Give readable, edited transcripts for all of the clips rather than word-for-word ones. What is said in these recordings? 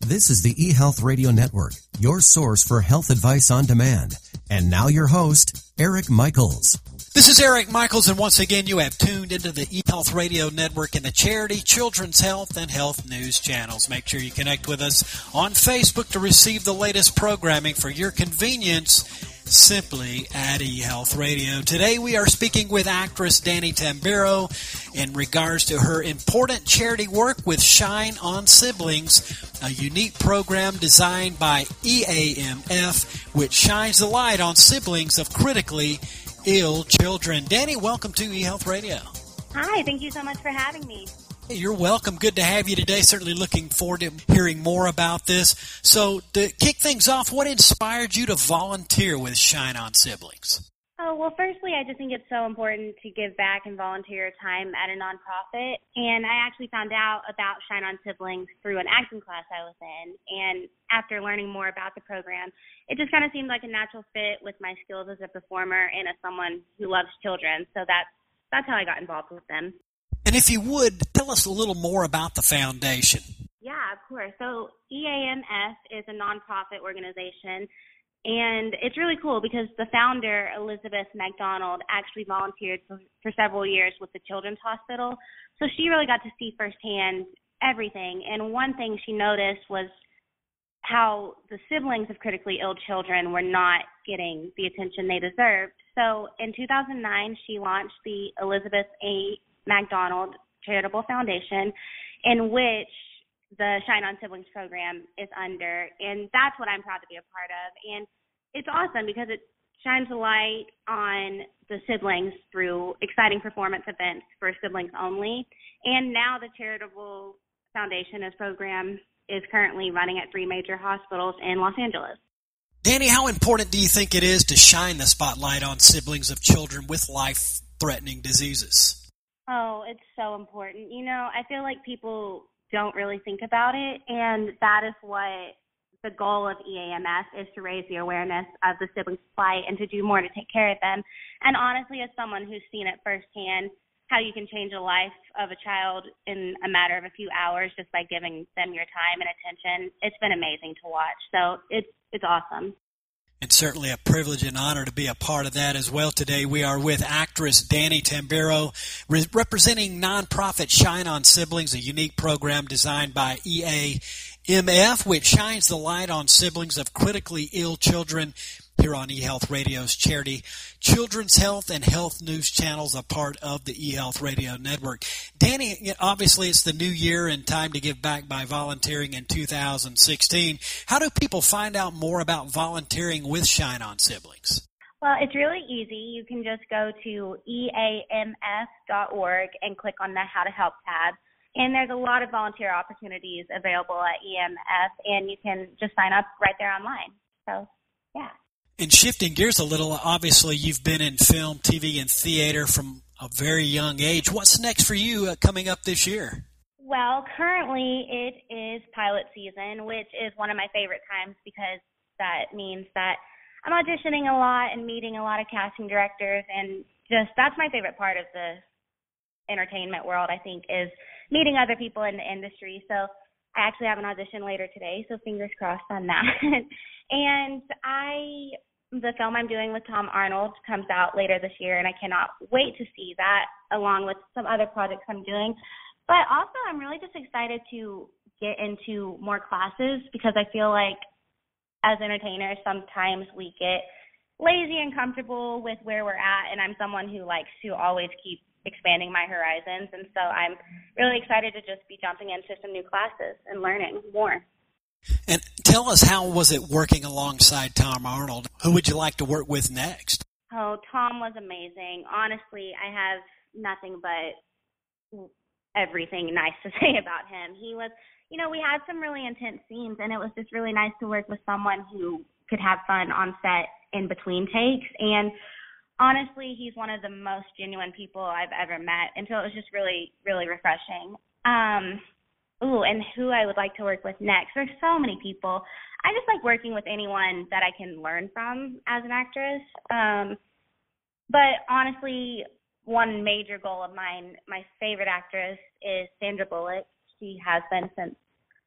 This is the eHealth Radio Network, your source for health advice on demand. And now your host, Eric Michaels. This is Eric Michaels, and once again you have tuned into the eHealth Radio Network and the Charity, Children's Health, and Health News channels. Make sure you connect with us on Facebook to receive the latest programming for your convenience, simply at eHealth Radio. Today we are speaking with actress Danny Tamburo in regards to her important charity work with Shine on Siblings, a unique program designed by EAMF, which shines the light on siblings of critically ill children. Danny, welcome to eHealth Radio. Hi, thank you so much for having me. Hey, you're welcome. Good to have you today. Certainly looking forward to hearing more about this. So to kick things off, what inspired you to volunteer with Shine on Siblings? Oh, well, firstly, I just think it's so important to give back and volunteer time at a nonprofit. And I actually found out about Shine on Siblings through an acting class I was in. And after learning more about the program, it just kind of seemed like a natural fit with my skills as a performer and as someone who loves children. So that's how I got involved with them. And if you would, tell us a little more about the foundation. Yeah, of course. So EAMF is a nonprofit organization. And it's really cool because the founder, Elizabeth McDonald, actually volunteered for several years with the Children's Hospital. So she really got to see firsthand everything. And one thing she noticed was how the siblings of critically ill children were not getting the attention they deserved. So in 2009, she launched the Elizabeth A. McDonald Charitable Foundation, in which the Shine on Siblings program is under, and that's what I'm proud to be a part of. And it's awesome because it shines a light on the siblings through exciting performance events for siblings only. And now the Charitable Foundation program is currently running at 3 major hospitals in Los Angeles. Danny, how important do you think it is to shine the spotlight on siblings of children with life-threatening diseases? Oh, it's so important. You know, I feel like people don't really think about it, and that is what the goal of EAMS is, to raise the awareness of the siblings' plight and to do more to take care of them. And honestly, as someone who's seen it firsthand, how you can change the life of a child in a matter of a few hours just by giving them your time and attention, it's been amazing to watch. So it's awesome. It's certainly a privilege and honor to be a part of that as well. Today we are with actress Danny Tamburo, representing nonprofit Shine on Siblings, a unique program designed by EAMF, which shines the light on siblings of critically ill children here on eHealth Radio's Charity, Children's Health, and Health News channels, a part of the eHealth Radio Network. Danny, obviously it's the new year and time to give back by volunteering in 2016. How do people find out more about volunteering with Shine on Siblings? Well, it's really easy. You can just go to eamf.org and click on the How to Help tab. And there's a lot of volunteer opportunities available at EMF, and you can just sign up right there online. So, yeah. And shifting gears a little, obviously you've been in film, TV, and theater from a very young age. What's next for you coming up this year? Well, currently it is pilot season, which is one of my favorite times because that means that I'm auditioning a lot and meeting a lot of casting directors, and just that's my favorite part of the entertainment world, I think, is meeting other people in the industry. So I actually have an audition later today, so fingers crossed on that. And the film I'm doing with Tom Arnold comes out later this year, and I cannot wait to see that, along with some other projects I'm doing. But also, I'm really just excited to get into more classes because I feel like as entertainers, sometimes we get lazy and comfortable with where we're at, and I'm someone who likes to always keep expanding my horizons, and so I'm really excited to just be jumping into some new classes and learning more. And tell us, how was it working alongside Tom Arnold? Who would you like to work with next? Oh, Tom was amazing. Honestly, I have nothing but everything nice to say about him. He was, we had some really intense scenes, and it was just really nice to work with someone who could have fun on set in between takes. And honestly, he's one of the most genuine people I've ever met, and so it was just really, really refreshing. And who I would like to work with next. There's so many people. I just like working with anyone that I can learn from as an actress. But honestly, one major goal of mine, my favorite actress is Sandra Bullock. She has been since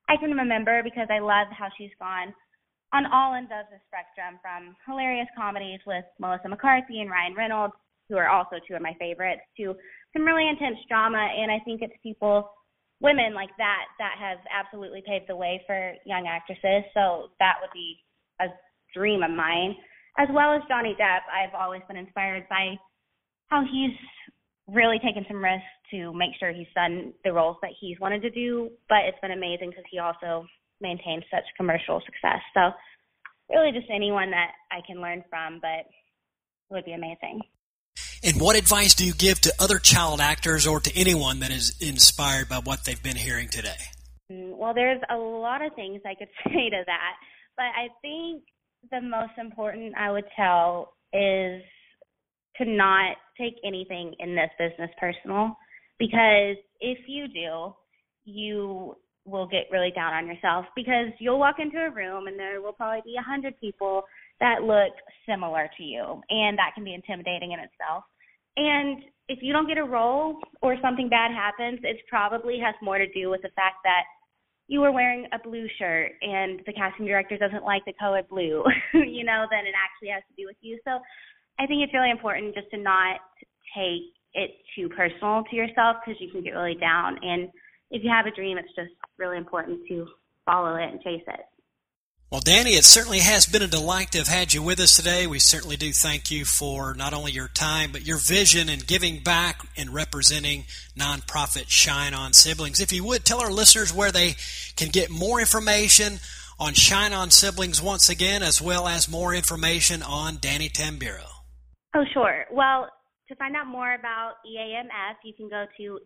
I can remember because I love how she's gone on all ends of the spectrum, from hilarious comedies with Melissa McCarthy and Ryan Reynolds, who are also two of my favorites, to some really intense drama. And I think it's women like that have absolutely paved the way for young actresses. So that would be a dream of mine. As well as Johnny Depp, I've always been inspired by how he's really taken some risks to make sure he's done the roles that he's wanted to do. But it's been amazing because he also maintained such commercial success. So really just anyone that I can learn from, but it would be amazing. And what advice do you give to other child actors or to anyone that is inspired by what they've been hearing today? Well, there's a lot of things I could say to that, but I think the most important I would tell is to not take anything in this business personal, because if you do, you will get really down on yourself, because you'll walk into a room and there will probably be 100 people that look similar to you, and that can be intimidating in itself. And if you don't get a role or something bad happens, it probably has more to do with the fact that you were wearing a blue shirt and the casting director doesn't like the color blue, than it actually has to do with you. So I think it's really important just to not take it too personal to yourself, because you can get really down. And if you have a dream, it's just really important to follow it and chase it. Well, Danny, it certainly has been a delight to have had you with us today. We certainly do thank you for not only your time, but your vision and giving back and representing nonprofit Shine On Siblings. If you would, tell our listeners where they can get more information on Shine On Siblings once again, as well as more information on Danny Tamburo. Oh, sure. Well, to find out more about EAMF, you can go to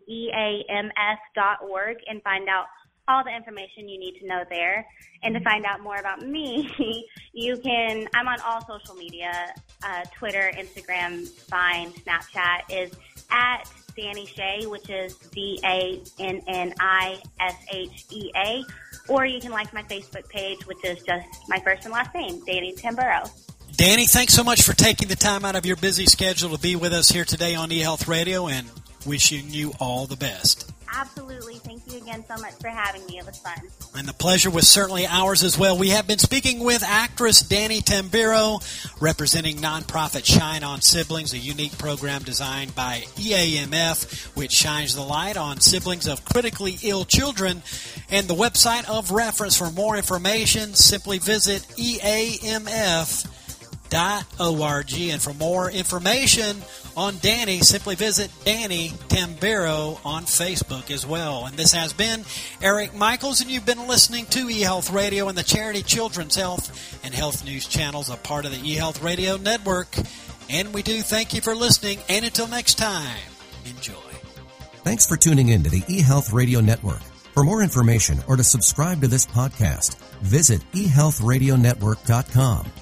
eamf.org and find out all the information you need to know there. And to find out more about me, I'm on all social media, Twitter, Instagram, Vine, Snapchat, is at Danny Shea, which is DANNISHEA. Or you can like my Facebook page, which is just my first and last name, Danny Tamburo. Danny, thanks so much for taking the time out of your busy schedule to be with us here today on eHealth Radio, and wishing you all the best. Absolutely. Thank you again so much for having me. It was fun. And the pleasure was certainly ours as well. We have been speaking with actress Danny Tamburo, representing nonprofit Shine On Siblings, a unique program designed by EAMF, which shines the light on siblings of critically ill children. And the website of reference for more information, simply visit eamf.org. And for more information on Danny, simply visit Danny Tamburo on Facebook as well. And this has been Eric Michaels, and you've been listening to eHealth Radio and the Charity Children's Health and Health News channels, a part of the eHealth Radio Network. And we do thank you for listening, and until next time, enjoy. Thanks for tuning in to the eHealth Radio Network. For more information or to subscribe to this podcast, visit eHealthRadioNetwork.com.